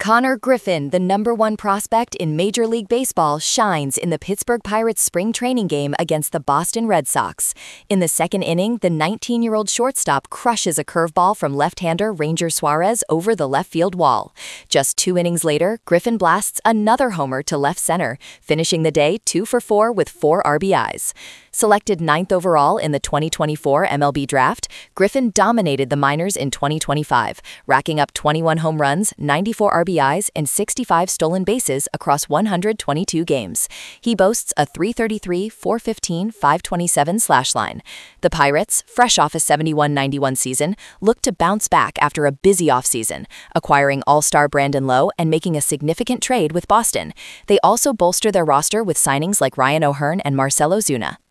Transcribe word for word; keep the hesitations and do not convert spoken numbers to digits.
Connor Griffin, the number one prospect in Major League Baseball, shines in the Pittsburgh Pirates spring training game against the Boston Red Sox. In the second inning, the nineteen-year-old shortstop crushes a curveball from left-hander Ranger Suarez over the left field wall. Just two innings later, Griffin blasts another homer to left center, finishing the day two for four with four R B Is. Selected ninth overall in the twenty twenty-four M L B Draft, Griffin dominated the minors in twenty twenty-five, racking up twenty-one home runs, ninety-four R B Is, and sixty-five stolen bases across one hundred twenty-two games. He boasts a three thirty-three, four fifteen, five twenty-seven slash line. The Pirates, fresh off a seventy-one ninety-one season, look to bounce back after a busy offseason, acquiring all-star Brandon Lowe and making a significant trade with Boston. They also bolster their roster with signings like Ryan O'Hearn and Marcell Ozuna.